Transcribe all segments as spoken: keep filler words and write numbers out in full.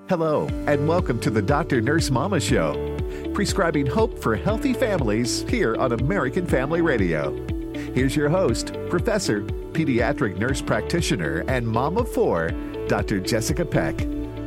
Hello, and welcome to the Doctor Nurse Mama Show, prescribing hope for healthy families here on American Family Radio. Here's your host, Professor, Pediatric Nurse Practitioner, and Mom of Four, Doctor Jessica Peck.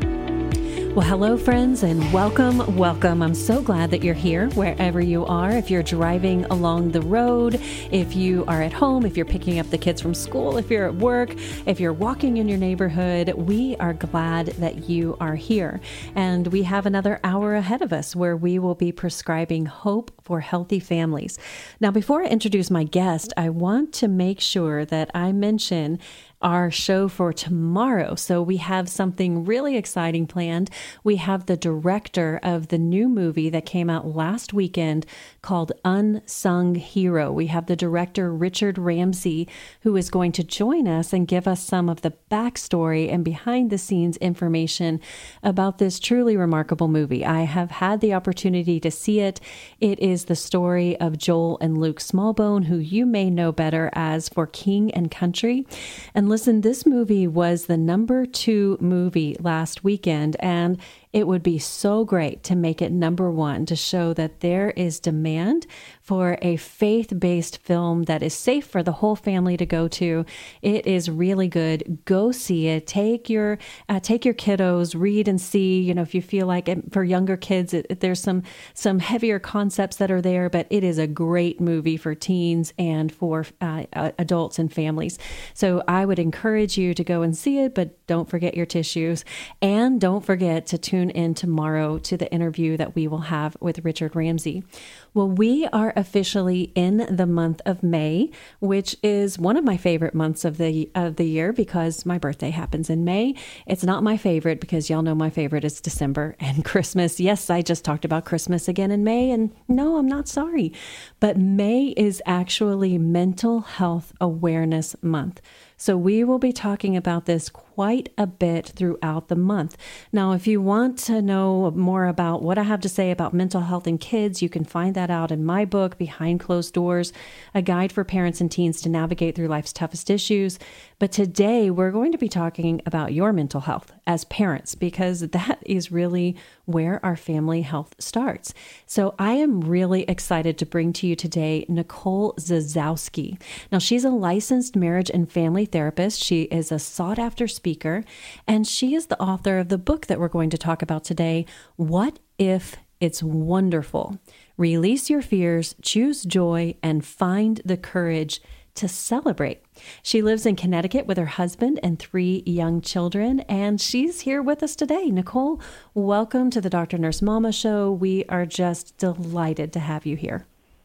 Well, hello, friends, and welcome, welcome. I'm so glad that you're here wherever you are. If you're driving along the road, if you are at home, if you're picking up the kids from school, if you're at work, if you're walking in your neighborhood, we are glad that you are here. And we have another hour ahead of us where we will be prescribing hope for healthy families. Now, before I introduce my guest, I want to make sure that I mention our show for tomorrow. So we have something really exciting planned. We have the director of the new movie that came out last weekend called Unsung Hero. We have the director, Richard Ramsey, who is going to join us and give us some of the backstory and behind the scenes information about this truly remarkable movie. I have had the opportunity to see it. It is the story of Joel and Luke Smallbone, who you may know better as For King and Country. And listen, this movie was the number two movie last weekend, and it would be so great to make it number one to show that there is demand for a faith-based film that is safe for the whole family to go to. It is really good. Go see it. Take your uh, take your kiddos, read and see. You know, if you feel like it, for younger kids, it, there's some some heavier concepts that are there, but it is a great movie for teens and for uh, adults and families. So I would encourage you to go and see it, but don't forget your tissues, and don't forget to tune in tomorrow to the interview that we will have with Richard Ramsey. Well, we are officially in the month of May, which is one of my favorite months of the of the year because my birthday happens in May. It's not my favorite because y'all know my favorite is December and Christmas. Yes, I just talked about Christmas again in May, and no, I'm not sorry. But May is actually Mental Health Awareness Month. So we will be talking about this quite a bit throughout the month. Now, if you want to know more about what I have to say about mental health in kids, you can find that out in my book, Behind Closed Doors, a guide for parents and teens to navigate through life's toughest issues. But today we're going to be talking about your mental health as parents, because that is really where our family health starts. So I am really excited to bring to you today Nicole Zasowski. Now, she's a licensed marriage and family therapist. She is a sought-after speaker, and she is the author of the book that we're going to talk about today, What If It's Wonderful? Release your fears, choose joy, and find the courage to celebrate. She lives in Connecticut with her husband and three young children, and she's here with us today. Nicole, welcome to the Doctor Nurse Mama Show. We are just delighted to have you here.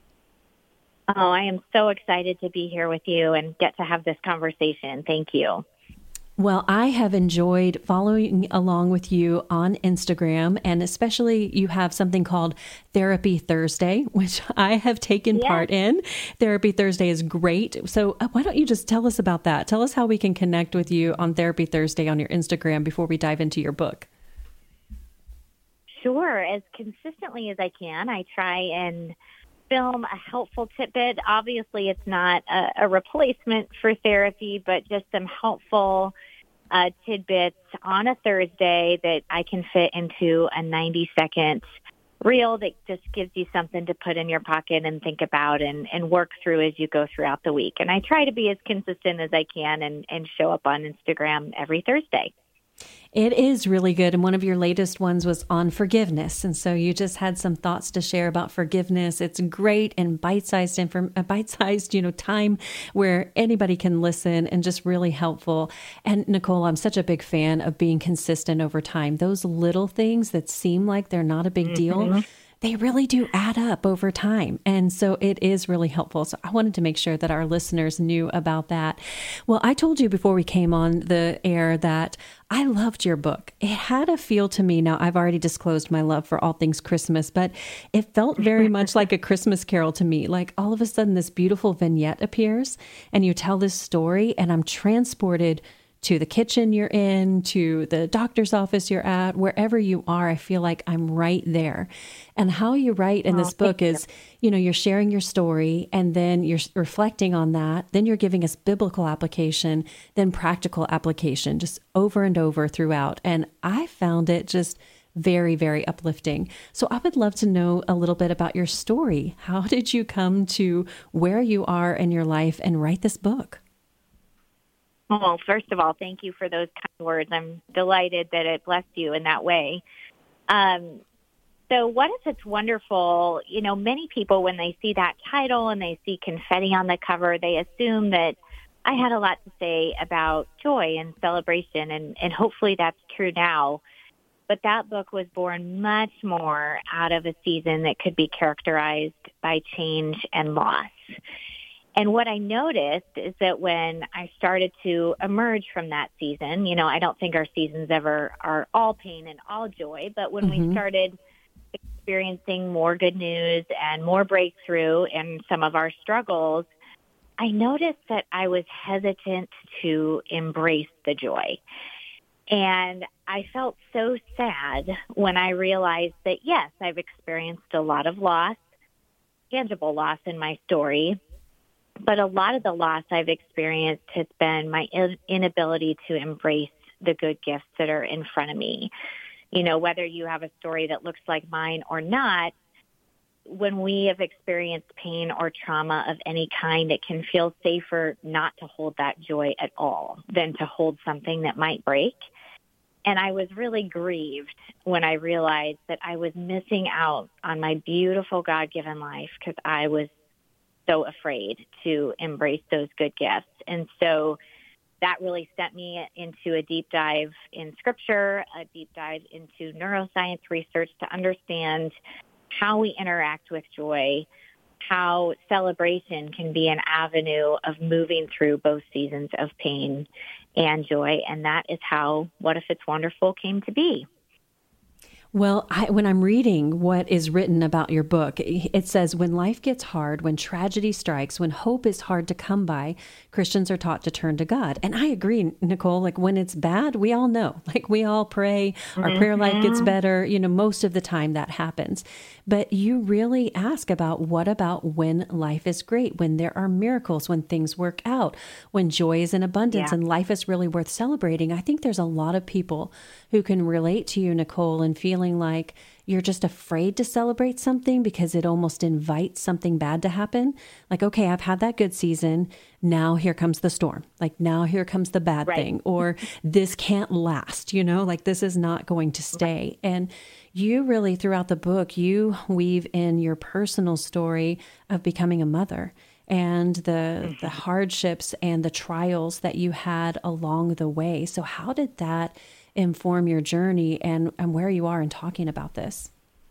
Oh, I am so excited to be here with you and get to have this conversation. Thank you. Well, I have enjoyed following along with you on Instagram, and especially you have something called Therapy Thursday, which I have taken yes. part in. Therapy Thursday is great. So uh, why don't you just tell us about that? Tell us how we can connect with you on Therapy Thursday on your Instagram before we dive into your book. Sure. As consistently as I can, I try and film a helpful tidbit. Obviously, it's not a, a replacement for therapy, but just some helpful uh, tidbits on a Thursday that I can fit into a ninety-second reel that just gives you something to put in your pocket and think about and, and work through as you go throughout the week. And I try to be as consistent as I can and, and show up on Instagram every Thursday. It is really good. And one of your latest ones was on forgiveness. And so you just had some thoughts to share about forgiveness. It's great and bite-sized, inform- bite-sized, you know, time where anybody can listen and just really helpful. And Nicole, I'm such a big fan of being consistent over time. Those little things that seem like they're not a big mm-hmm. deal, they really do add up over time. And so it is really helpful. So I wanted to make sure that our listeners knew about that. Well, I told you before we came on the air that I loved your book. It had a feel to me. Now, I've already disclosed my love for all things Christmas, but it felt very much like a Christmas carol to me. Like all of a sudden this beautiful vignette appears and you tell this story and I'm transported to the kitchen you're in, to the doctor's office you're at, wherever you are, I feel like I'm right there. And how you write in Oh, this book thank you. is, you know, you're sharing your story and then you're reflecting on that. Then you're giving us biblical application, then practical application, just over and over throughout. And I found it just very, very uplifting. So I would love to know a little bit about your story. How did you come to where you are in your life and write this book? Well, first of all, thank you for those kind words. I'm delighted that it blessed you in that way. Um, so what if it's wonderful? You know, many people, when they see that title and they see confetti on the cover, they assume that I had a lot to say about joy and celebration, and, and hopefully that's true now. But that book was born much more out of a season that could be characterized by change and loss. And what I noticed is that when I started to emerge from that season, you know, I don't think our seasons ever are all pain and all joy, but when Mm-hmm. we started experiencing more good news and more breakthrough in some of our struggles, I noticed that I was hesitant to embrace the joy. And I felt so sad when I realized that, yes, I've experienced a lot of loss, tangible loss in my story, but a lot of the loss I've experienced has been my inability to embrace the good gifts that are in front of me. You know, whether you have a story that looks like mine or not, when we have experienced pain or trauma of any kind, it can feel safer not to hold that joy at all than to hold something that might break. And I was really grieved when I realized that I was missing out on my beautiful God-given life because I was so afraid to embrace those good gifts. And so that really sent me into a deep dive in Scripture, a deep dive into neuroscience research to understand how we interact with joy, how celebration can be an avenue of moving through both seasons of pain and joy. And that is how What If It's Wonderful came to be. Well, I, when I'm reading what is written about your book, it says, when life gets hard, when tragedy strikes, when hope is hard to come by, Christians are taught to turn to God. And I agree, Nicole, like when it's bad, we all know, like we all pray, our mm-hmm. prayer life gets better. You know, most of the time that happens. But you really ask about what about when life is great, when there are miracles, when things work out, when joy is in abundance yeah. and life is really worth celebrating. I think there's a lot of people who can relate to you, Nicole, and feeling like you're just afraid to celebrate something because it almost invites something bad to happen. Like, okay, I've had that good season. Now here comes the storm. Like now here comes the bad right. thing, or this can't last, you know, like this is not going to stay. Right. And you really, throughout the book, you weave in your personal story of becoming a mother and the mm-hmm. the hardships and the trials that you had along the way. So how did that inform your journey and, and where you are in talking about this?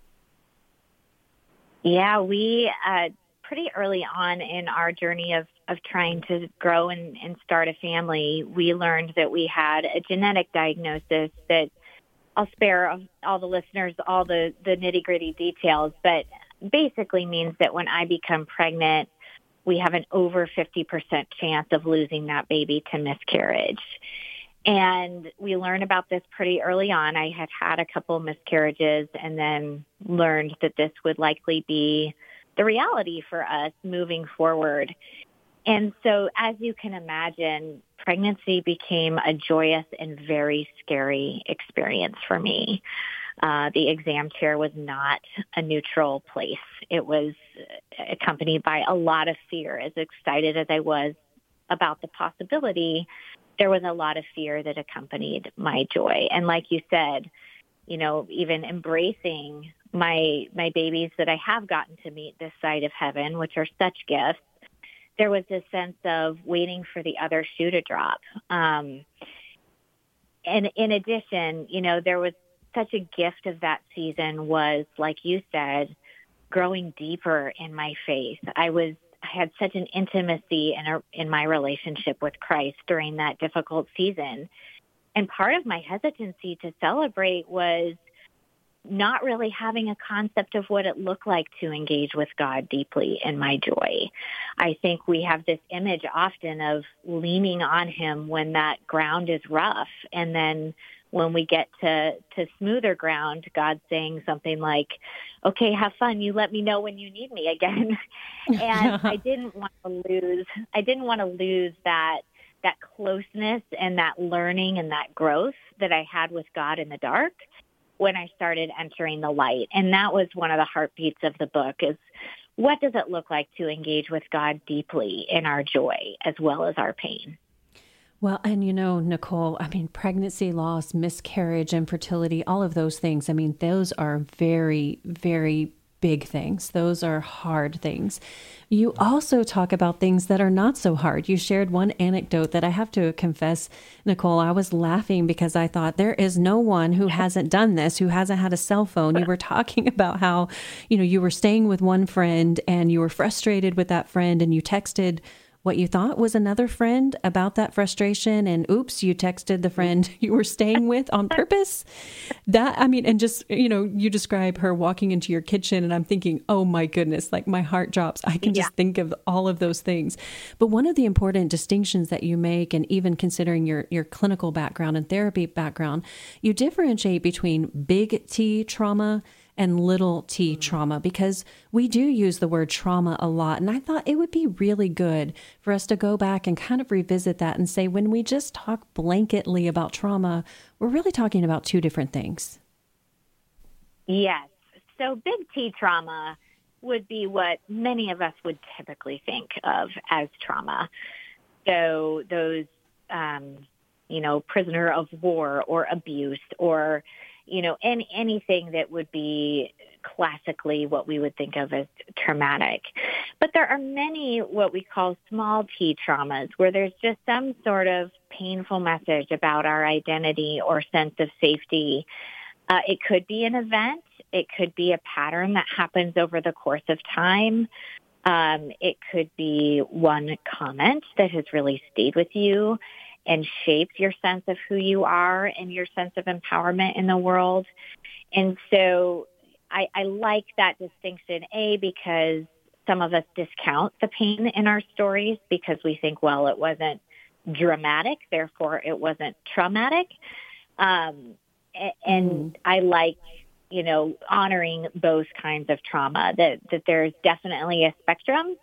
Yeah, we uh, pretty early on in our journey of, of trying to grow and, and start a family, we learned that we had a genetic diagnosis that I'll spare all the listeners all the, the nitty-gritty details, but basically means that when I become pregnant, we have an over fifty percent chance of losing that baby to miscarriage. And we learned about this pretty early on. I had had a couple miscarriages and then learned that this would likely be the reality for us moving forward. And so as you can imagine, pregnancy became a joyous and very scary experience for me. Uh, the exam chair was not a neutral place. It was accompanied by a lot of fear. As excited as I was about the possibility, there was a lot of fear that accompanied my joy. And like you said, you know, even embracing my my babies that I have gotten to meet this side of heaven, which are such gifts, there was this sense of waiting for the other shoe to drop. Um, and in addition, you know, there was such a gift of that season was, like you said, growing deeper in my faith. I was I had such an intimacy in, a, in my relationship with Christ during that difficult season. And part of my hesitancy to celebrate was not really having a concept of what it looked like to engage with God deeply in my joy. I think we have this image often of leaning on him when that ground is rough. And then when we get to, to smoother ground, God saying something like, okay, have fun. You let me know when you need me again. And I didn't want to lose, I didn't want to lose that, that closeness and that learning and that growth that I had with God in the dark when I started entering the light. And that was one of the heartbeats of the book is, what does it look like to engage with God deeply in our joy as well as our pain? Well, and you know, Nicole, I mean, pregnancy loss, miscarriage, infertility, all of those things, I mean, those are very, very big things. Those are hard things. You also talk about things that are not so hard. You shared one anecdote that I have to confess, Nicole, I was laughing because I thought there is no one who hasn't done this, who hasn't had a cell phone. You were talking about how, you know, you were staying with one friend and you were frustrated with that friend and you texted what you thought was another friend about that frustration, and oops, you texted the friend you were staying with on purpose. That, I mean, and just, you know, you describe her walking into your kitchen and I'm thinking, oh my goodness, like my heart drops. I can just yeah. think of all of those things. But one of the important distinctions that you make, and even considering your, your clinical background and therapy background, you differentiate between big T trauma and little t trauma, because we do use the word trauma a lot. And I thought it would be really good for us to go back and kind of revisit that and say, when we just talk blanketly about trauma, we're really talking about two different things. Yes. So big T trauma would be what many of us would typically think of as trauma. So those, um, you know, prisoner of war or abuse or you know, any, anything that would be classically what we would think of as traumatic. But there are many what we call small T traumas where there's just some sort of painful message about our identity or sense of safety. Uh, it could be an event. It could be a pattern that happens over the course of time. Um, it could be one comment that has really stayed with you and shaped your sense of who you are and your sense of empowerment in the world. And so I, I like that distinction, A, because some of us discount the pain in our stories because we think, well, it wasn't dramatic, therefore it wasn't traumatic. Um, and mm. I like, you know, honoring both kinds of trauma, that, that there's definitely a spectrum.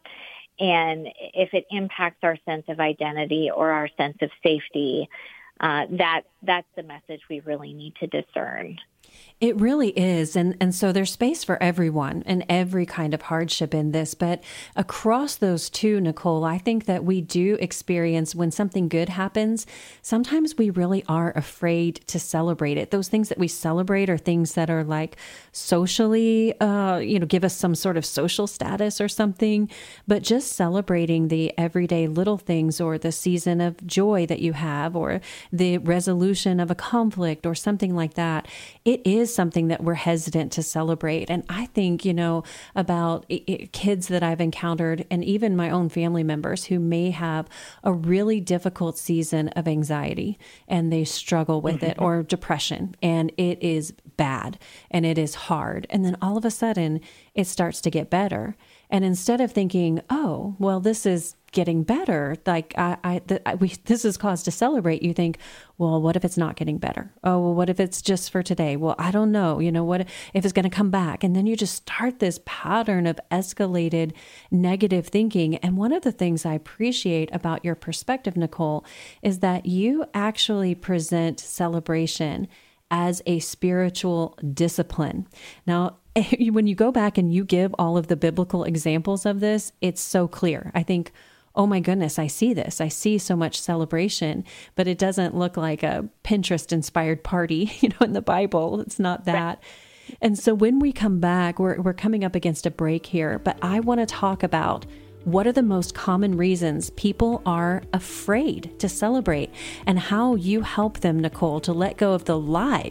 And if it impacts our sense of identity or our sense of safety, uh, that that's the message we really need to discern. It really is. And, and so there's space for everyone and every kind of hardship in this. But across those two, Nicole, I think that we do experience when something good happens, sometimes we really are afraid to celebrate it. Those things that we celebrate are things that are like socially, uh, you know, give us some sort of social status or something. But just celebrating the everyday little things or the season of joy that you have or the resolution of a conflict or something like that, it is something that we're hesitant to celebrate. And I think, you know, about it, it, kids that I've encountered and even my own family members who may have a really difficult season of anxiety and they struggle with it, or depression, and it is bad and it is hard. And then all of a sudden it starts to get better. And instead of thinking, oh, well, this is getting better, like I, I, th- I we, this is cause to celebrate, you think, well, what if it's not getting better? Oh, well, what if it's just for today? Well, I don't know. You know, what if it's going to come back? And then you just start this pattern of escalated negative thinking. And one of the things I appreciate about your perspective, Nicole, is that you actually present celebration as a spiritual discipline. Now, when you go back and you give all of the biblical examples of this, it's so clear. I think, oh my goodness, I see this. I see so much celebration, but it doesn't look like a Pinterest-inspired party, you know, in the Bible. It's not that. And so when we come back, we're we're coming up against a break here, but I want to talk about what are the most common reasons people are afraid to celebrate and how you help them, Nicole, to let go of the lies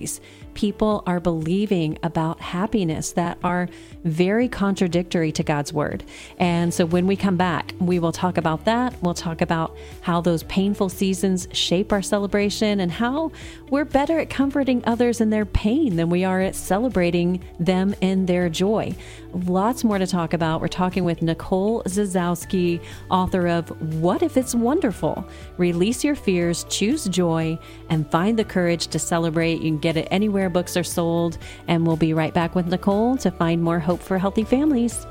people are believing about happiness that are very contradictory to God's word. And so when we come back, we will talk about that. We'll talk about how those painful seasons shape our celebration and how we're better at comforting others in their pain than we are at celebrating them in their joy. Lots more to talk about. We're talking with Nicole Zasowski, author of What If It's Wonderful? Release Your Fears, Choose Joy, and Find the Courage to Celebrate. You can get it anywhere books are sold. And we'll be right back with Nicole to find more hope for healthy families.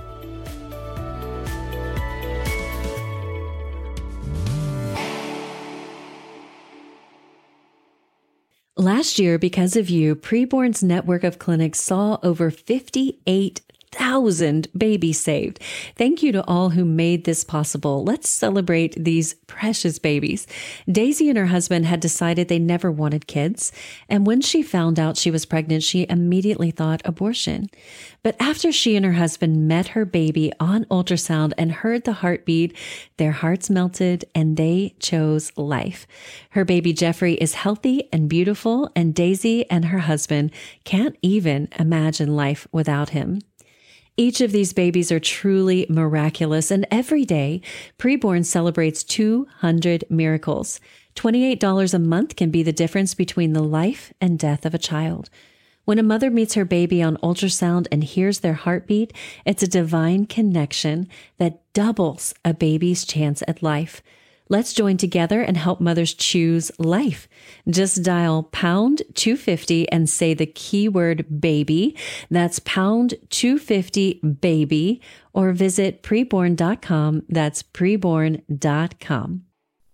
Last year, because of you, Preborn's network of clinics saw over fifty-eight thousand babies saved. Thank you to all who made this possible. Let's celebrate these precious babies. Daisy and her husband had decided they never wanted kids. And when she found out she was pregnant, she immediately thought abortion. But after she and her husband met her baby on ultrasound and heard the heartbeat, their hearts melted and they chose life. Her baby Jeffrey is healthy and beautiful, and Daisy and her husband can't even imagine life without him. Each of these babies are truly miraculous, and every day, Preborn celebrates two hundred miracles. twenty-eight dollars a month can be the difference between the life and death of a child. When a mother meets her baby on ultrasound and hears their heartbeat, it's a divine connection that doubles a baby's chance at life. Let's join together and help mothers choose life. Just dial pound two fifty and say the keyword baby. That's pound two fifty baby, or visit preborn dot com. That's preborn dot com.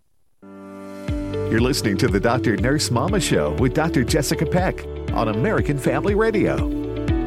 You're listening to the Doctor Nurse Mama Show with Doctor Jessica Peck on American Family Radio.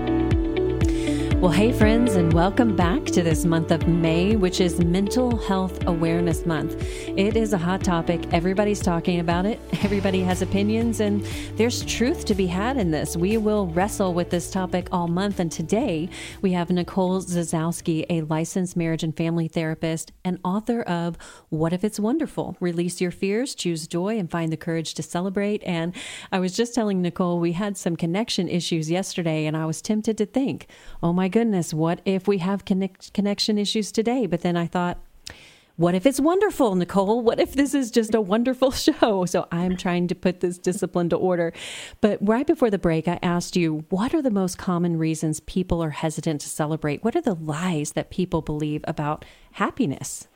Well, hey friends, and welcome back to this month of May, which is Mental Health Awareness Month. It is a hot topic. Everybody's talking about it. Everybody has opinions, and there's truth to be had in this. We will wrestle with this topic all month, and today we have Nicole Zasowski, a licensed marriage and family therapist and author of What If It's Wonderful? Release Your Fears, Choose Joy, and Find the Courage to Celebrate. And I was just telling Nicole we had some connection issues yesterday, and I was tempted to think, oh my goodness, what if we have connect- connection issues today? But then I thought, what if it's wonderful, Nicole? What if this is just a wonderful show? So I'm trying to put this discipline to order. But right before the break, I asked you, what are the most common reasons people are hesitant to celebrate? What are the lies that people believe about happiness?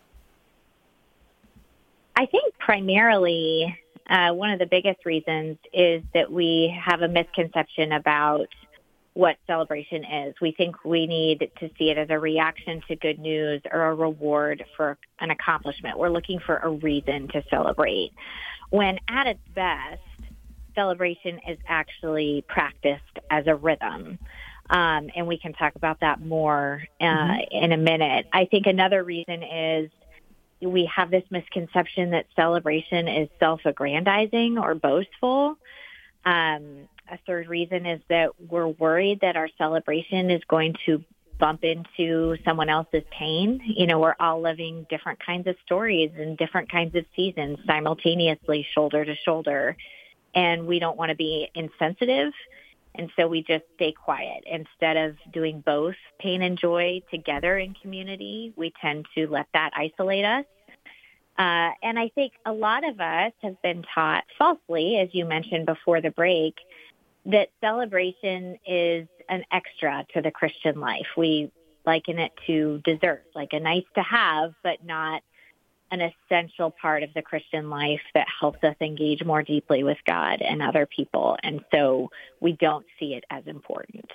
I think primarily uh, one of the biggest reasons is that we have a misconception about what celebration is. We think we need to see it as a reaction to good news or a reward for an accomplishment. We're looking for a reason to celebrate, when at its best, celebration is actually practiced as a rhythm. Um, and we can talk about that more uh, mm-hmm. in a minute. I think another reason is we have this misconception that celebration is self-aggrandizing or boastful. Um, A third reason is that we're worried that our celebration is going to bump into someone else's pain. You know, we're all living different kinds of stories and different kinds of seasons simultaneously, shoulder to shoulder. And we don't want to be insensitive. And so we just stay quiet. Instead of doing both pain and joy together in community, we tend to let that isolate us. Uh, and I think a lot of us have been taught falsely, as you mentioned before the break, that celebration is an extra to the Christian life. We liken it to dessert, like a nice to have, but not an essential part of the Christian life that helps us engage more deeply with God and other people. And so we don't see it as important.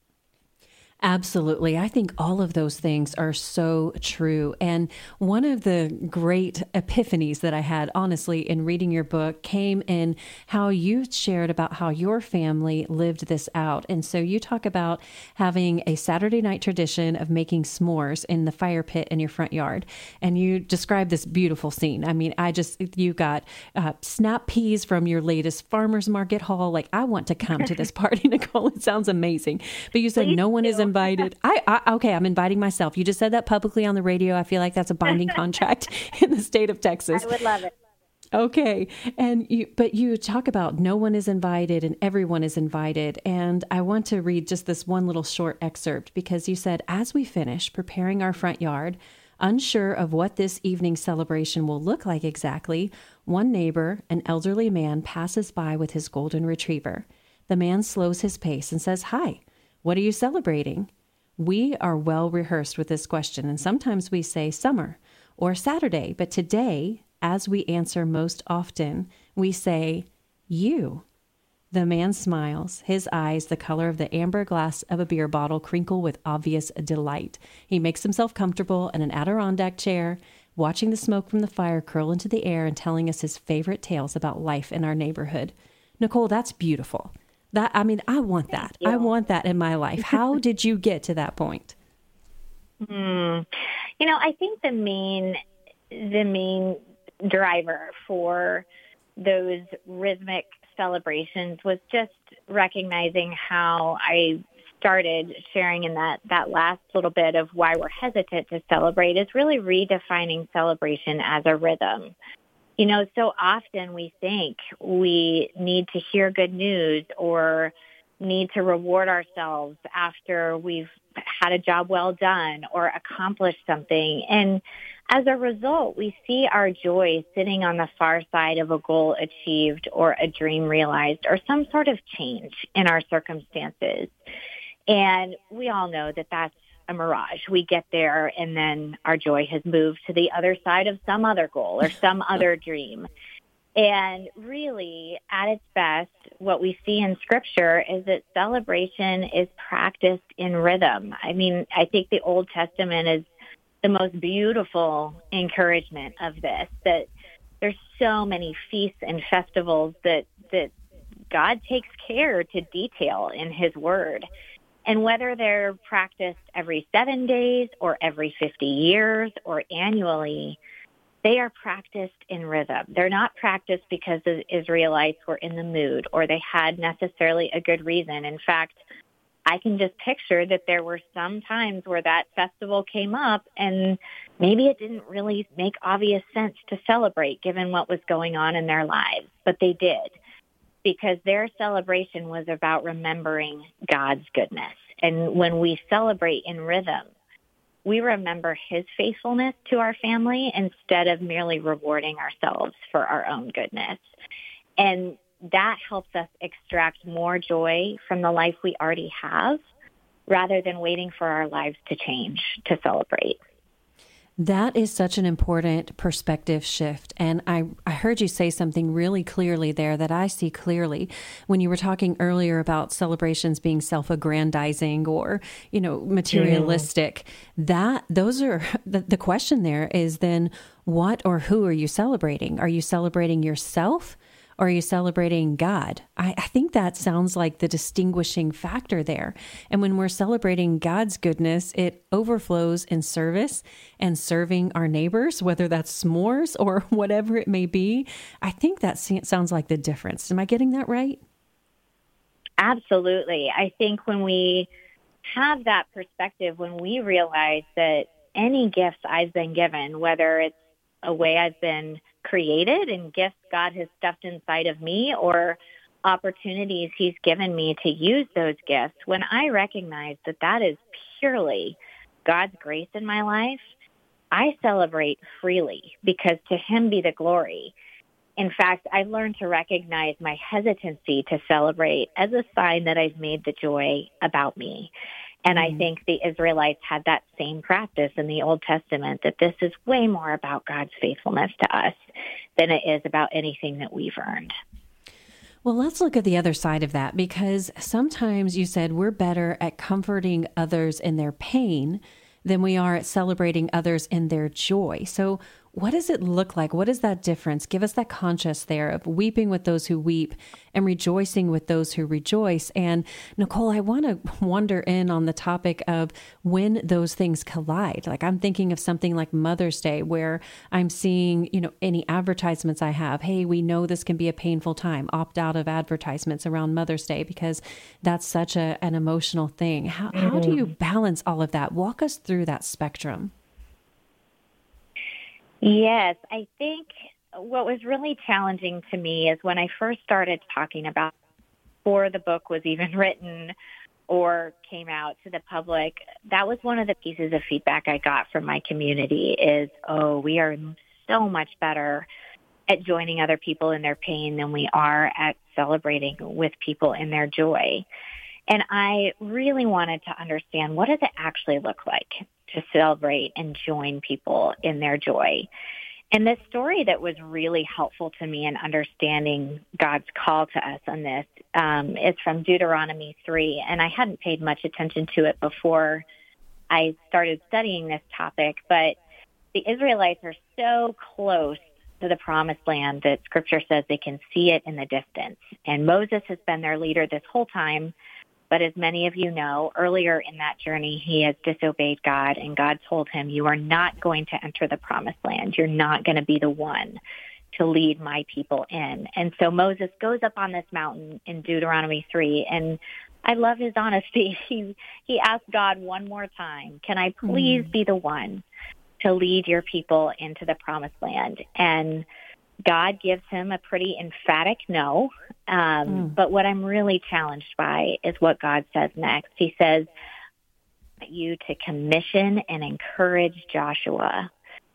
Absolutely. I think all of those things are so true. And one of the great epiphanies that I had, honestly, in reading your book came in how you shared about how your family lived this out. And so you talk about having a Saturday night tradition of making s'mores in the fire pit in your front yard. And you describe this beautiful scene. I mean, I just, you got uh, snap peas from your latest farmer's market haul. Like, I want to come to this party, Nicole. It sounds amazing. But you said Please no one do. is invited. I, I okay, I'm inviting myself. You just said that publicly on the radio. I feel like that's a binding contract in the state of Texas. I would love it. Okay. And you, but you talk about no one is invited and everyone is invited. And I want to read just this one little short excerpt because you said, as we finish preparing our front yard, unsure of what this evening celebration will look like exactly, one neighbor, an elderly man, passes by with his golden retriever. The man slows his pace and says, "Hi, what are you celebrating?" We are well rehearsed with this question, and sometimes we say summer or Saturday, but today, as we answer most often, we say, you. The man smiles, his eyes, the color of the amber glass of a beer bottle, crinkle with obvious delight. He makes himself comfortable in an Adirondack chair, watching the smoke from the fire curl into the air and telling us his favorite tales about life in our neighborhood. Nicole, that's beautiful. That I mean, I want that. I want that in my life. How did you get to that point? Hmm. You know, I think the main, the main driver for those rhythmic celebrations was just recognizing how I started sharing in that, that last little bit of why we're hesitant to celebrate is really redefining celebration as a rhythm. You know, so often we think we need to hear good news or need to reward ourselves after we've had a job well done or accomplished something. And as a result, we see our joy sitting on the far side of a goal achieved or a dream realized or some sort of change in our circumstances. And we all know that that's a mirage. We get there and then our joy has moved to the other side of some other goal or some other dream. And really, at its best, what we see in Scripture is that celebration is practiced in rhythm. I mean, I think the Old Testament is the most beautiful encouragement of this, that there's so many feasts and festivals that, that God takes care to detail in His Word. And whether they're practiced every seven days or every fifty years or annually, they are practiced in rhythm. They're not practiced because the Israelites were in the mood or they had necessarily a good reason. In fact, I can just picture that there were some times where that festival came up and maybe it didn't really make obvious sense to celebrate given what was going on in their lives, but they did because their celebration was about remembering God's goodness. And when we celebrate in rhythm, we remember His faithfulness to our family instead of merely rewarding ourselves for our own goodness. And that helps us extract more joy from the life we already have rather than waiting for our lives to change to celebrate. That is such an important perspective shift. And I, I heard you say something really clearly there that I see clearly when you were talking earlier about celebrations being self-aggrandizing or, you know, materialistic. Mm. That those are the, the question there is then what or who are you celebrating? Are you celebrating yourself? Or are you celebrating God? I, I think that sounds like the distinguishing factor there. And when we're celebrating God's goodness, it overflows in service and serving our neighbors, whether that's s'mores or whatever it may be. I think that sounds like the difference. Am I getting that right? Absolutely. I think when we have that perspective, when we realize that any gifts I've been given, whether it's a way I've been created and gifts God has stuffed inside of me or opportunities He's given me to use those gifts, when I recognize that that is purely God's grace in my life, I celebrate freely because to Him be the glory. In fact, I've learned to recognize my hesitancy to celebrate as a sign that I've made the joy about me. And I think the Israelites had that same practice in the Old Testament, that this is way more about God's faithfulness to us than it is about anything that we've earned. Well, let's look at the other side of that, because sometimes you said we're better at comforting others in their pain than we are at celebrating others in their joy. So what does it look like? What is that difference? Give us that contrast there of weeping with those who weep and rejoicing with those who rejoice. And Nicole, I want to wander in on the topic of when those things collide. Like I'm thinking of something like Mother's Day, where I'm seeing, you know, any advertisements I have. Hey, we know this can be a painful time. Opt out of advertisements around Mother's Day because that's such a, an emotional thing. How, mm-hmm. how do you balance all of that? Walk us through that spectrum. Yes, I think what was really challenging to me is when I first started talking about before the book was even written or came out to the public, that was one of the pieces of feedback I got from my community is, oh, we are so much better at joining other people in their pain than we are at celebrating with people in their joy. And I really wanted to understand, what does it actually look like to celebrate and join people in their joy? And the story that was really helpful to me in understanding God's call to us on this um, is from Deuteronomy three. And I hadn't paid much attention to it before I started studying this topic, but the Israelites are so close to the promised land that Scripture says they can see it in the distance. And Moses has been their leader this whole time. But as many of you know, earlier in that journey, he has disobeyed God, and God told him, you are not going to enter the promised land. You're not going to be the one to lead my people in. And so Moses goes up on this mountain in Deuteronomy three, and I love his honesty. He, he asked God one more time, can I please mm. be the one to lead your people into the promised land? And God gives him a pretty emphatic no. Um, mm. But what I'm really challenged by is what God says next. He says, you to commission and encourage Joshua.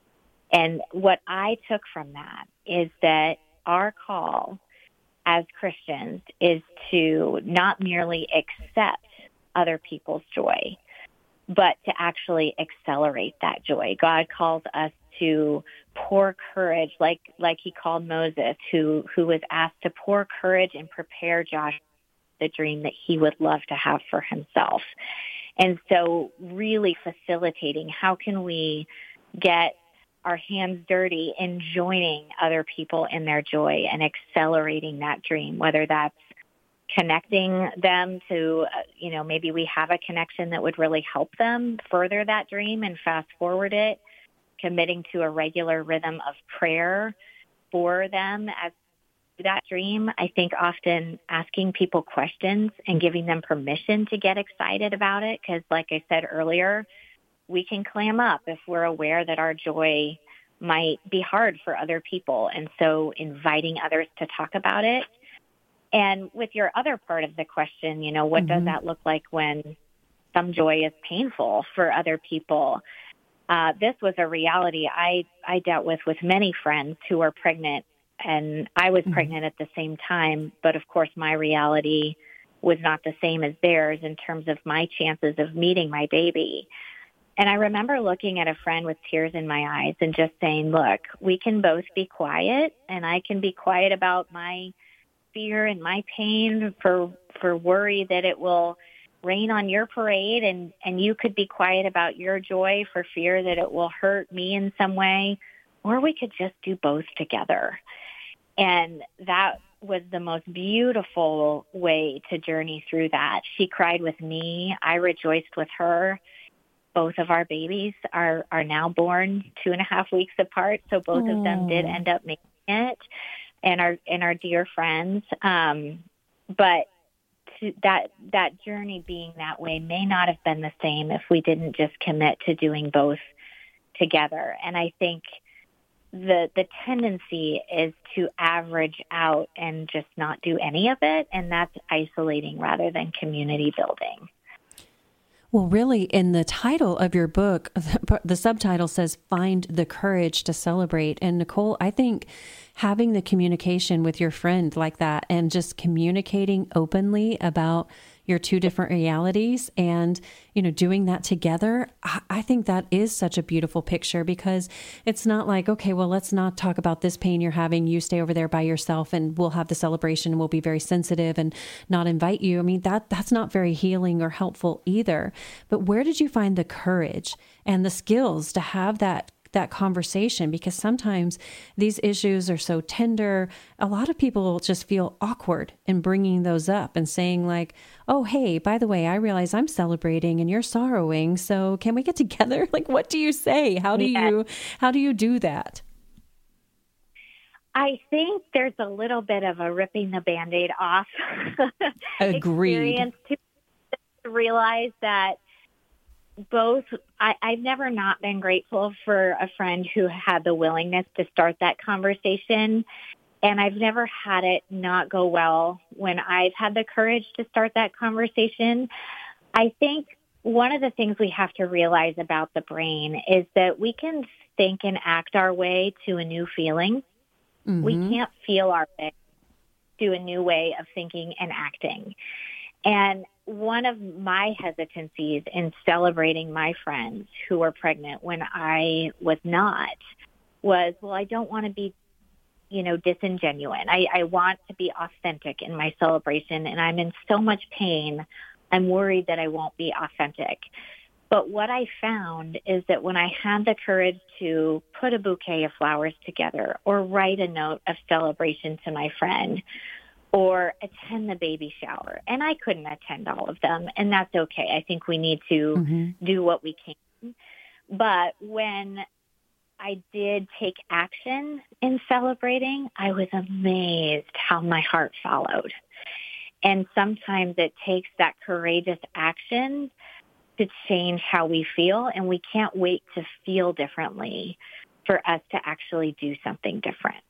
And what I took from that is that our call as Christians is to not merely accept other people's joy, but to actually accelerate that joy. God calls us to pour courage, like like he called Moses, who, who was asked to pour courage and prepare Joshua the dream that he would love to have for himself. And so really facilitating, how can we get our hands dirty in joining other people in their joy and accelerating that dream, whether that's connecting them to, uh, you know, maybe we have a connection that would really help them further that dream and fast forward it, committing to a regular rhythm of prayer for them as that dream. I think often asking people questions and giving them permission to get excited about it, because like I said earlier, we can clam up if we're aware that our joy might be hard for other people. And so inviting others to talk about it. And with your other part of the question, you know, what mm-hmm. does that look like when some joy is painful for other people? Uh, this was a reality I, I dealt with with many friends who were pregnant, and I was mm-hmm. pregnant at the same time. But of course, my reality was not the same as theirs in terms of my chances of meeting my baby. And I remember looking at a friend with tears in my eyes and just saying, look, we can both be quiet, and I can be quiet about my fear and my pain for for worry that it will rain on your parade, and, and you could be quiet about your joy for fear that it will hurt me in some way, or we could just do both together. And that was the most beautiful way to journey through that. She cried with me. I rejoiced with her. Both of our babies are, are now born two and a half weeks apart, so both mm. of them did end up making it, and our and our dear friends. Um, but to that that journey being that way may not have been the same if we didn't just commit to doing both together. And I think the the tendency is to average out and just not do any of it, and that's isolating rather than community building. Well, really, in the title of your book, the subtitle says, Find the Courage to Celebrate. And Nicole, I think having the communication with your friend like that and just communicating openly about your two different realities and, you know, doing that together, I think that is such a beautiful picture, because it's not like, okay, well, let's not talk about this pain you're having. You stay over there by yourself and we'll have the celebration and we'll be very sensitive and not invite you. I mean, that that's not very healing or helpful either. But where did you find the courage and the skills to have that that conversation? Because sometimes these issues are so tender. A lot of people just feel awkward in bringing those up and saying like, oh, hey, by the way, I realize I'm celebrating and you're sorrowing. So can we get together? Like, what do you say? How do yeah. you, how do you do that? I think there's a little bit of a ripping the Band-Aid off Agreed. experience to realize that both, I, I've never not been grateful for a friend who had the willingness to start that conversation. And I've never had it not go well when I've had the courage to start that conversation. I think one of the things we have to realize about the brain is that we can think and act our way to a new feeling. Mm-hmm. We can't feel our way to a new way of thinking and acting. And one of my hesitancies in celebrating my friends who were pregnant when I was not was, well, I don't want to be, you know, disingenuous. I, I want to be authentic in my celebration, and I'm in so much pain, I'm worried that I won't be authentic. But what I found is that when I had the courage to put a bouquet of flowers together or write a note of celebration to my friend or attend the baby shower, and I couldn't attend all of them, and that's okay. I think we need to mm-hmm. do what we can. But when I did take action in celebrating, I was amazed how my heart followed. And sometimes it takes that courageous action to change how we feel, and we can't wait to feel differently for us to actually do something different.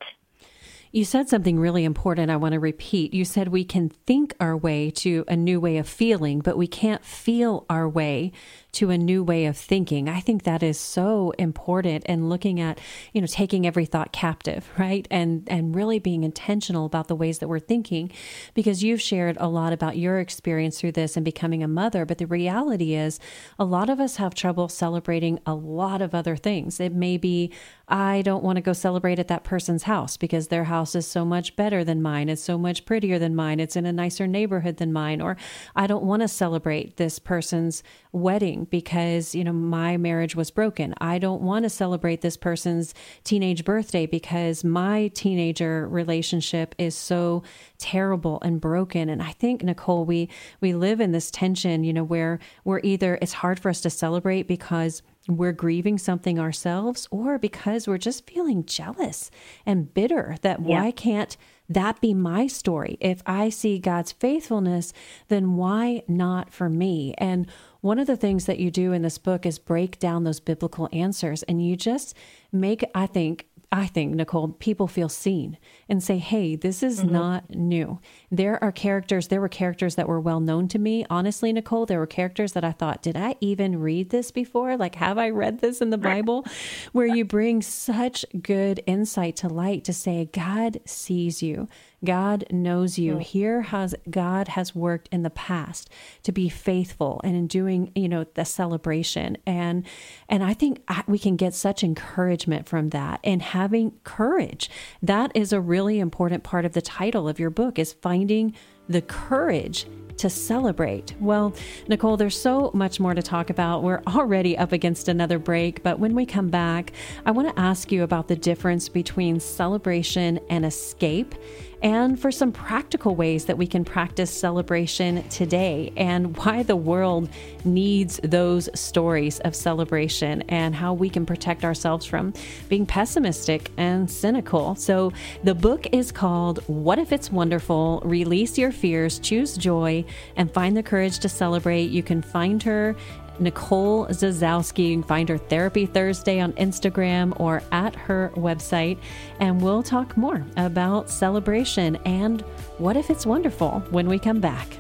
You said something really important I want to repeat. You said we can think our way to a new way of feeling, but we can't feel our way to a new way of thinking. I think that is so important, and looking at, you know, taking every thought captive, right? And and really being intentional about the ways that we're thinking, because you've shared a lot about your experience through this and becoming a mother. But the reality is a lot of us have trouble celebrating a lot of other things. It may be, I don't want to go celebrate at that person's house because their house is so much better than mine. It's so much prettier than mine. It's in a nicer neighborhood than mine. Or I don't want to celebrate this person's wedding because, you know, my marriage was broken. I don't want to celebrate this person's teenage birthday because my teenager relationship is so terrible and broken. And I think, Nicole, we, we live in this tension, you know, where we're either, it's hard for us to celebrate because we're grieving something ourselves, or because we're just feeling jealous and bitter that yeah. why can't that be my story? If I see God's faithfulness, then why not for me? And one of the things that you do in this book is break down those biblical answers, and you just make, I think, I think, Nicole, people feel seen and say, hey, this is mm-hmm. not new. There are characters, there were characters that were well known to me. Honestly, Nicole, there were characters that I thought, did I even read this before? Like, have I read this in the Bible? Where you bring such good insight to light to say, God sees you. God knows you. Mm-hmm. Here has God has worked in the past to be faithful and in doing, you know, the celebration. And, and I think we can get such encouragement from that, and having courage. That is a really important part of the title of your book, is finding the courage to celebrate. Well, Nicole, there's so much more to talk about. We're already up against another break, but when we come back, I want to ask you about the difference between celebration and escape, and for some practical ways that we can practice celebration today, and why the world needs those stories of celebration, and how we can protect ourselves from being pessimistic and cynical. So the book is called What If It's Wonderful? Release Your Fears, Choose Joy, and Find the Courage to Celebrate. You can find her, Nicole Zasowski. You can find her Therapy Thursday on Instagram or at her website. And we'll talk more about celebration and what if it's wonderful when we come back.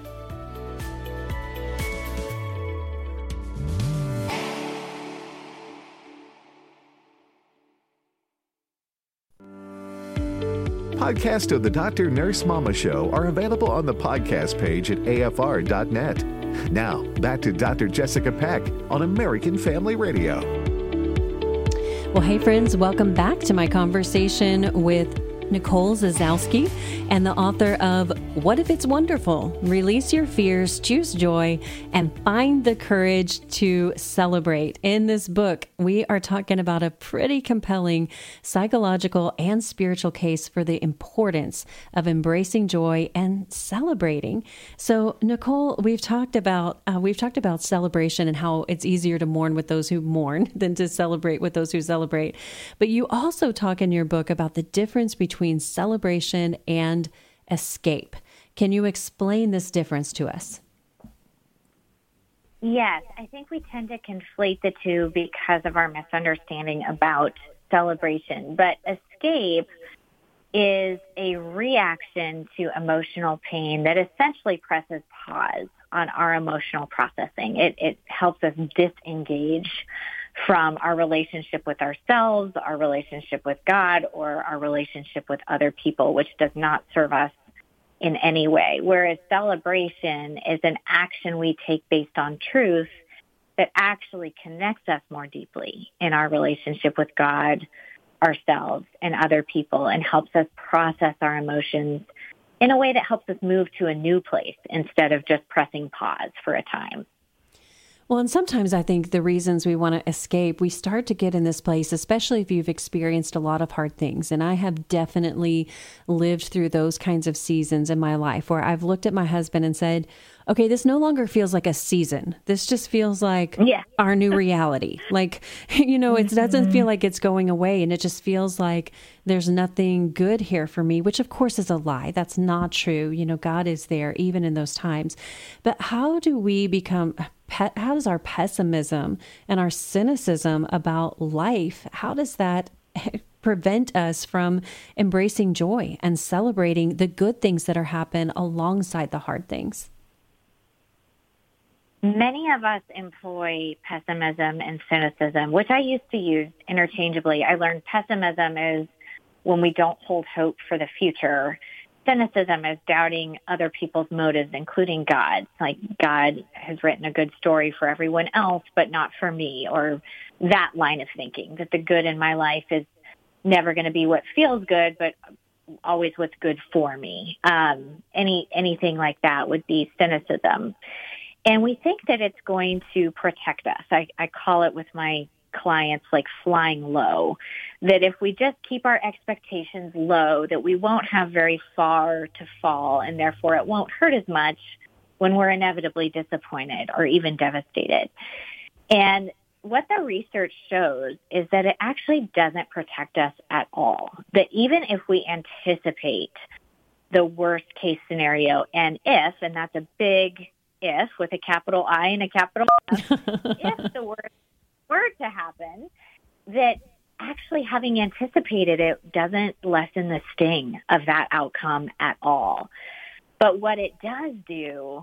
Podcasts of the Doctor Nurse Mama Show are available on the podcast page at A F R dot net. Now, back to Doctor Jessica Peck on American Family Radio. Well, hey, friends, welcome back to my conversation with Nicole Zasowski, and the author of What If It's Wonderful? Release Your Fears, Choose Joy, and Find the Courage to Celebrate. In this book, we are talking about a pretty compelling psychological and spiritual case for the importance of embracing joy and celebrating. So, Nicole, we've talked about uh, we've talked about celebration and how it's easier to mourn with those who mourn than to celebrate with those who celebrate. But you also talk in your book about the difference between between celebration and escape. Can you explain this difference to us? Yes, I think we tend to conflate the two because of our misunderstanding about celebration. But escape is a reaction to emotional pain that essentially presses pause on our emotional processing. It, it helps us disengage from our relationship with ourselves, our relationship with God, or our relationship with other people, which does not serve us in any way. Whereas celebration is an action we take based on truth that actually connects us more deeply in our relationship with God, ourselves, and other people, and helps us process our emotions in a way that helps us move to a new place instead of just pressing pause for a time. Well, and sometimes I think the reasons we want to escape, we start to get in this place, especially if you've experienced a lot of hard things. And I have definitely lived through those kinds of seasons in my life where I've looked at my husband and said, okay, this no longer feels like a season. This just feels like yeah. our new reality. Like, you know, it doesn't feel like it's going away. And it just feels like there's nothing good here for me, which of course is a lie. That's not true. You know, God is there even in those times. But how do we become, how does our pessimism and our cynicism about life, how does that prevent us from embracing joy and celebrating the good things that are happening alongside the hard things? Many of us employ pessimism and cynicism, which I used to use interchangeably. I learned pessimism is when we don't hold hope for the future. Cynicism is doubting other people's motives, including God's. Like, God has written a good story for everyone else, but not for me, or that line of thinking, that the good in my life is never going to be what feels good, but always what's good for me. Um, any anything like that would be cynicism. And we think that it's going to protect us. I, I call it with my clients like flying low, that if we just keep our expectations low, that we won't have very far to fall, and therefore it won't hurt as much when we're inevitably disappointed or even devastated. And what the research shows is that it actually doesn't protect us at all. That even if we anticipate the worst case scenario, and if, and that's a big if with a capital I and a capital F, if the worst were to happen, that actually having anticipated it doesn't lessen the sting of that outcome at all. But what it does do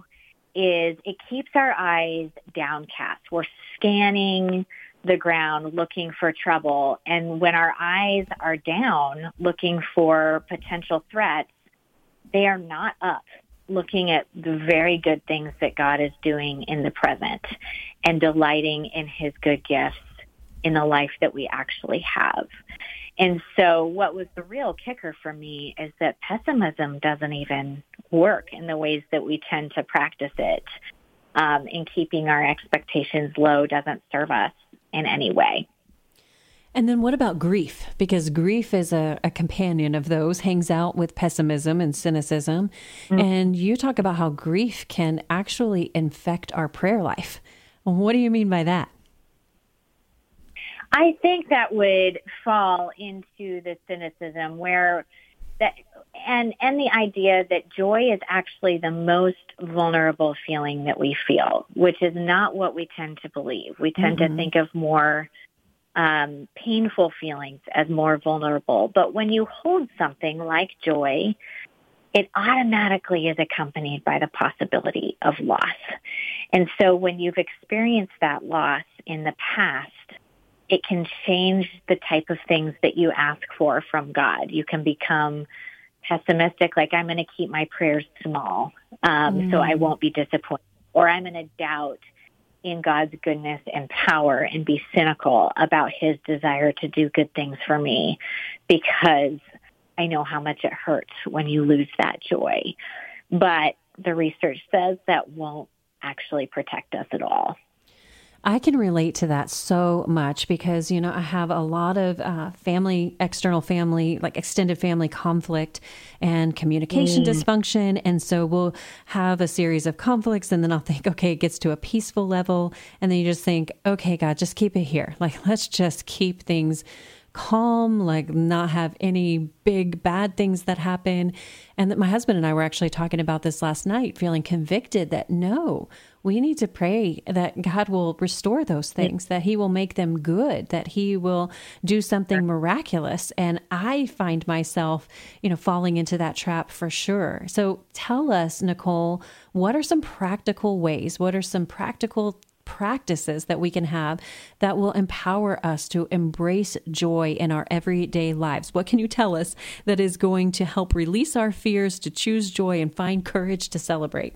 is it keeps our eyes downcast. We're scanning the ground looking for trouble. And when our eyes are down looking for potential threats, they are not up looking at the very good things that God is doing in the present and delighting in his good gifts in the life that we actually have. And so what was the real kicker for me is that pessimism doesn't even work in the ways that we tend to practice it. Um, in keeping our expectations low doesn't serve us in any way. And then what about grief? Because grief is a, a companion of those, hangs out with pessimism and cynicism. Mm-hmm. And you talk about how grief can actually infect our prayer life. What do you mean by that? I think that would fall into the cynicism where that, and, and the idea that joy is actually the most vulnerable feeling that we feel, which is not what we tend to believe. We tend mm-hmm. to think of more Um, painful feelings as more vulnerable. But when you hold something like joy, it automatically is accompanied by the possibility of loss. And so when you've experienced that loss in the past, it can change the type of things that you ask for from God. You can become pessimistic, like I'm going to keep my prayers small um, mm. so I won't be disappointed. Or I'm going to doubt in God's goodness and power and be cynical about his desire to do good things for me because I know how much it hurts when you lose that joy. But the research says that won't actually protect us at all. I can relate to that so much because, you know, I have a lot of uh, family, external family, like extended family conflict and communication mm. dysfunction. And so we'll have a series of conflicts and then I'll think, okay, it gets to a peaceful level. And then you just think, okay, God, just keep it here. Like, let's just keep things calm, like not have any big bad things that happen. And that my husband and I were actually talking about this last night, feeling convicted that no, we need to pray that God will restore those things, that he will make them good, that he will do something miraculous. And I find myself, you know, falling into that trap for sure. So tell us, Nicole, what are some practical ways? What are some practical practices that we can have that will empower us to embrace joy in our everyday lives? What can you tell us that is going to help release our fears, to choose joy and find courage to celebrate?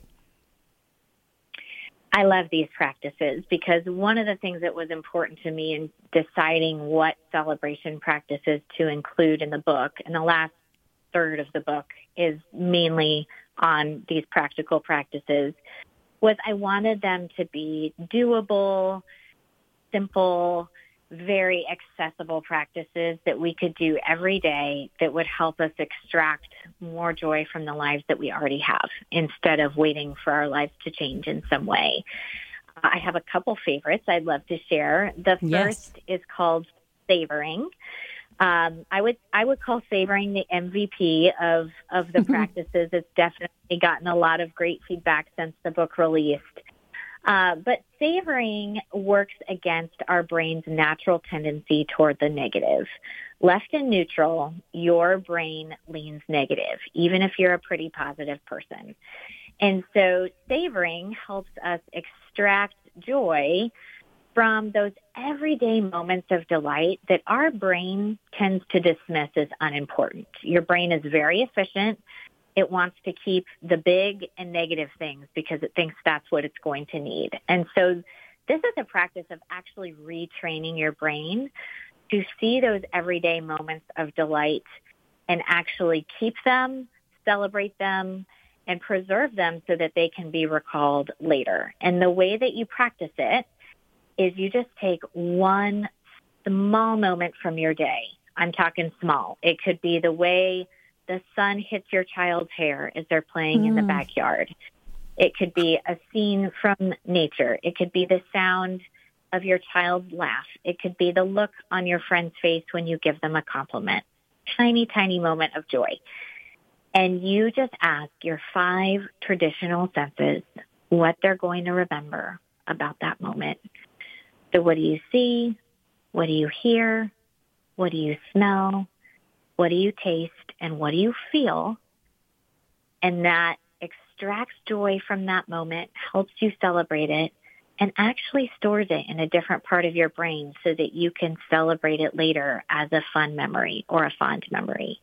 I love these practices because one of the things that was important to me in deciding what celebration practices to include in the book, and the last third of the book is mainly on these practical practices, was I wanted them to be doable, simple, very accessible practices that we could do every day that would help us extract more joy from the lives that we already have instead of waiting for our lives to change in some way. I have a couple favorites I'd love to share. The first yes. is called savoring. Um, I would I would call savoring the M V P of, of the practices. It's definitely gotten a lot of great feedback since the book released. Uh, but savoring works against our brain's natural tendency toward the negative. Left in neutral, your brain leans negative, even if you're a pretty positive person. And so savoring helps us extract joy from those everyday moments of delight that our brain tends to dismiss as unimportant. Your brain is very efficient. It wants to keep the big and negative things because it thinks that's what it's going to need. And so this is a practice of actually retraining your brain to see those everyday moments of delight and actually keep them, celebrate them, and preserve them so that they can be recalled later. And the way that you practice it is you just take one small moment from your day. I'm talking small. It could be the way the sun hits your child's hair as they're playing mm. in the backyard. It could be a scene from nature. It could be the sound of your child's laugh. It could be the look on your friend's face when you give them a compliment. Tiny, tiny moment of joy. And you just ask your five traditional senses what they're going to remember about that moment. So what do you see? What do you hear? What do you smell? What do you taste? And what do you feel? And that extracts joy from that moment, helps you celebrate it, and actually stores it in a different part of your brain so that you can celebrate it later as a fun memory or a fond memory.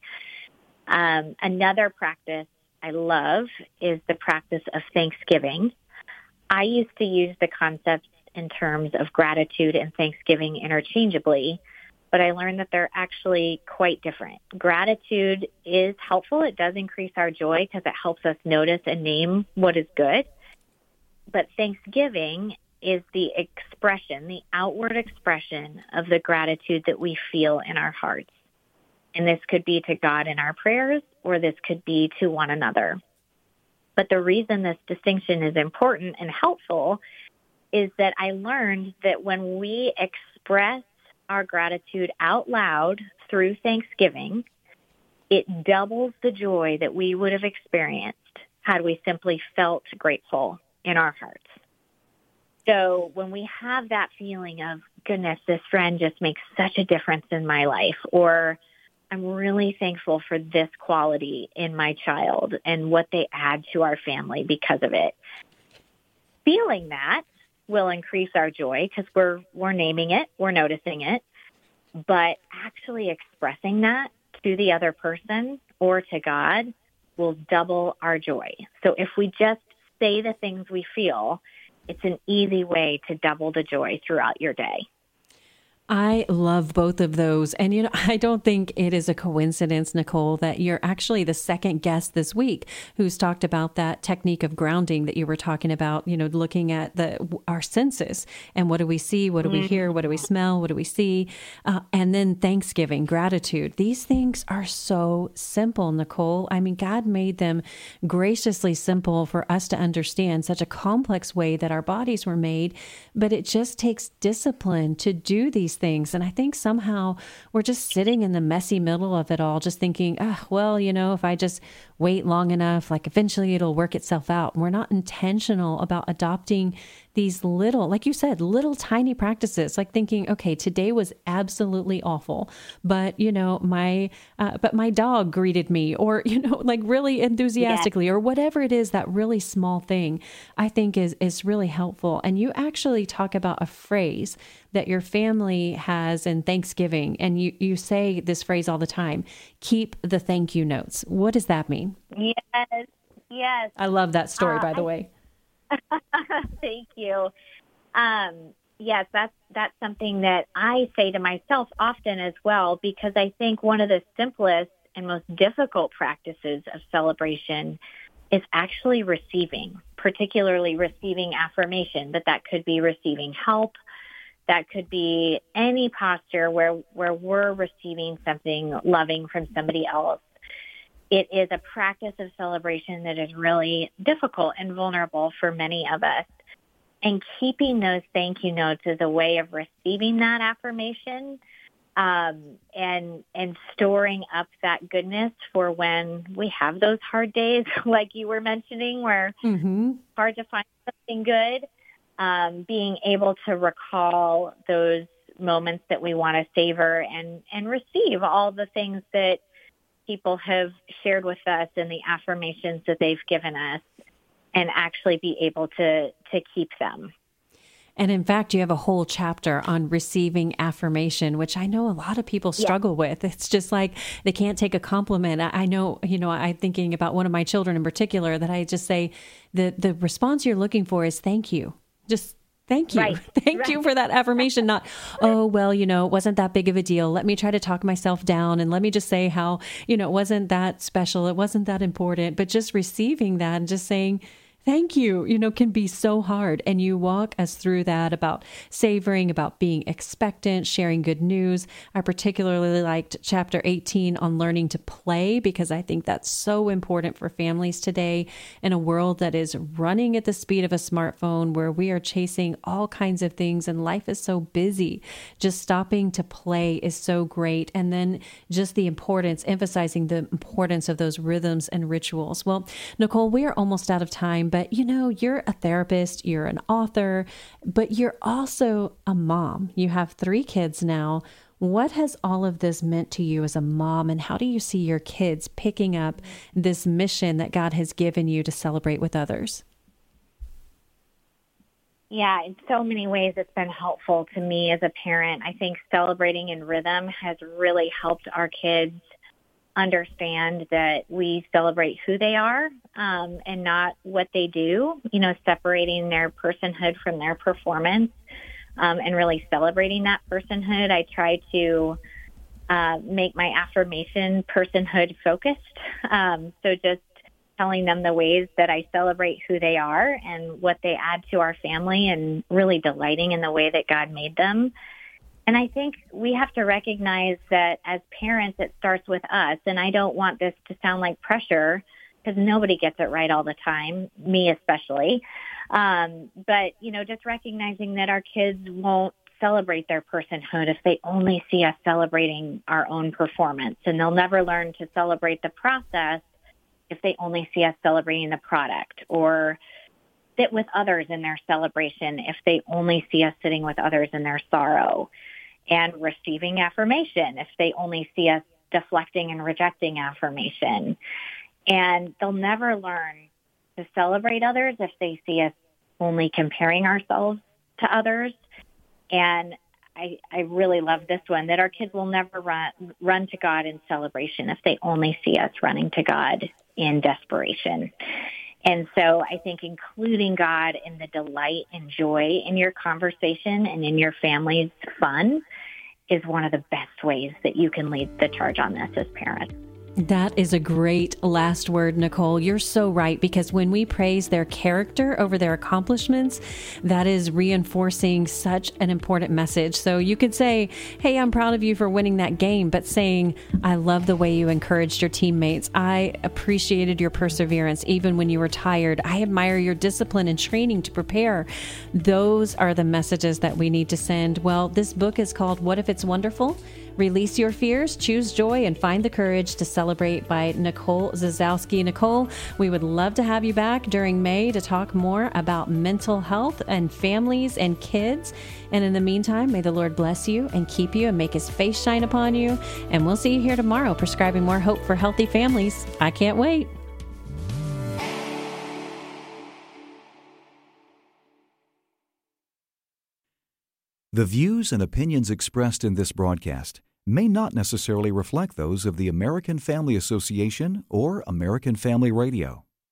Um, another practice I love is the practice of Thanksgiving. I used to use the concepts in terms of gratitude and Thanksgiving interchangeably, but I learned that they're actually quite different. Gratitude is helpful. It does increase our joy because it helps us notice and name what is good. But Thanksgiving is the expression, the outward expression of the gratitude that we feel in our hearts. And this could be to God in our prayers, or this could be to one another. But the reason this distinction is important and helpful is that I learned that when we express our gratitude out loud through Thanksgiving, it doubles the joy that we would have experienced had we simply felt grateful in our hearts. So when we have that feeling of, goodness, this friend just makes such a difference in my life, or I'm really thankful for this quality in my child and what they add to our family because of it, feeling that will increase our joy because we're we're naming it, we're noticing it, but actually expressing that to the other person or to God will double our joy. So if we just say the things we feel, it's an easy way to double the joy throughout your day. I love both of those. And, you know, I don't think it is a coincidence, Nicole, that you're actually the second guest this week who's talked about that technique of grounding that you were talking about, you know, looking at the our senses and what do we see? What do we hear? What do we smell? What do we see? Uh, and then Thanksgiving, gratitude. These things are so simple, Nicole. I mean, God made them graciously simple for us to understand, such a complex way that our bodies were made. But it just takes discipline to do these things. And I think somehow we're just sitting in the messy middle of it all, just thinking, ah, well, you know, if I just wait long enough, like eventually it'll work itself out. And we're not intentional about adopting these little, like you said, little tiny practices, like thinking, okay, today was absolutely awful, but you know, my, uh, but my dog greeted me, or, you know, like really enthusiastically, yeah. or whatever it is, that really small thing, I think is, is really helpful. And you actually talk about a phrase that your family has in Thanksgiving, and you, you say this phrase all the time, keep the thank you notes. What does that mean? Yes, yes. I love that story, uh, by the I- way. Thank you. Um, yes, that's that's something that I say to myself often as well, because I think one of the simplest and most difficult practices of celebration is actually receiving, particularly receiving affirmation. But that could be receiving help. That could be any posture where where we're receiving something loving from somebody else. It is a practice of celebration that is really difficult and vulnerable for many of us. And keeping those thank you notes is a way of receiving that affirmation um, and and storing up that goodness for when we have those hard days, like you were mentioning, where mm-hmm. it's hard to find something good. Um, being able to recall those moments that we want to savor and, and receive all the things that people have shared with us and the affirmations that they've given us, and actually be able to, to keep them. And in fact, you have a whole chapter on receiving affirmation, which I know a lot of people struggle yeah. with. It's just like they can't take a compliment. I know, you know, I'm thinking about one of my children in particular that I just say the, the response you're looking for is thank you. Just thank you. Right. Thank right. you for that affirmation. Not, oh, well, you know, it wasn't that big of a deal. Let me try to talk myself down and let me just say how, you know, it wasn't that special. It wasn't that important. But just receiving that and just saying, thank you, you know, can be so hard. And you walk us through that about savoring, about being expectant, sharing good news. I particularly liked chapter eighteen on learning to play, because I think that's so important for families today in a world that is running at the speed of a smartphone, where we are chasing all kinds of things and life is so busy. Just stopping to play is so great. And then just the importance, emphasizing the importance of those rhythms and rituals. Well, Nicole, we are almost out of time, but But, you know, you're a therapist, you're an author, but you're also a mom. You have three kids now. What has all of this meant to you as a mom, and how do you see your kids picking up this mission that God has given you to celebrate with others? Yeah, in so many ways it's been helpful to me as a parent. I think celebrating in rhythm has really helped our kids understand that we celebrate who they are um, and not what they do, you know, separating their personhood from their performance um, and really celebrating that personhood. I try to uh, make my affirmation personhood focused. Um, so just telling them the ways that I celebrate who they are and what they add to our family, and really delighting in the way that God made them. And I think we have to recognize that as parents, it starts with us. And I don't want this to sound like pressure, because nobody gets it right all the time, me especially. Um, but, you know, just recognizing that our kids won't celebrate their personhood if they only see us celebrating our own performance. And they'll never learn to celebrate the process if they only see us celebrating the product, or sit with others in their celebration if they only see us sitting with others in their sorrow, and receiving affirmation if they only see us deflecting and rejecting affirmation. And they'll never learn to celebrate others if they see us only comparing ourselves to others. And I, I really love this one, that our kids will never run, run to God in celebration if they only see us running to God in desperation. And so I think including God in the delight and joy in your conversation and in your family's fun is one of the best ways that you can lead the charge on this as parents. That is a great last word, Nicole. You're so right, because when we praise their character over their accomplishments, that is reinforcing such an important message. So you could say, hey, I'm proud of you for winning that game, but saying, I love the way you encouraged your teammates. I appreciated your perseverance even when you were tired. I admire your discipline and training to prepare. Those are the messages that we need to send. Well, this book is called What If It's Wonderful? Release Your Fears, Choose Joy, and Find the Courage to Celebrate by Nicole Zasowski. Nicole, we would love to have you back during May to talk more about mental health and families and kids. And in the meantime, may the Lord bless you and keep you and make his face shine upon you. And we'll see you here tomorrow, prescribing more hope for healthy families. I can't wait. The views and opinions expressed in this broadcast may not necessarily reflect those of the American Family Association or American Family Radio.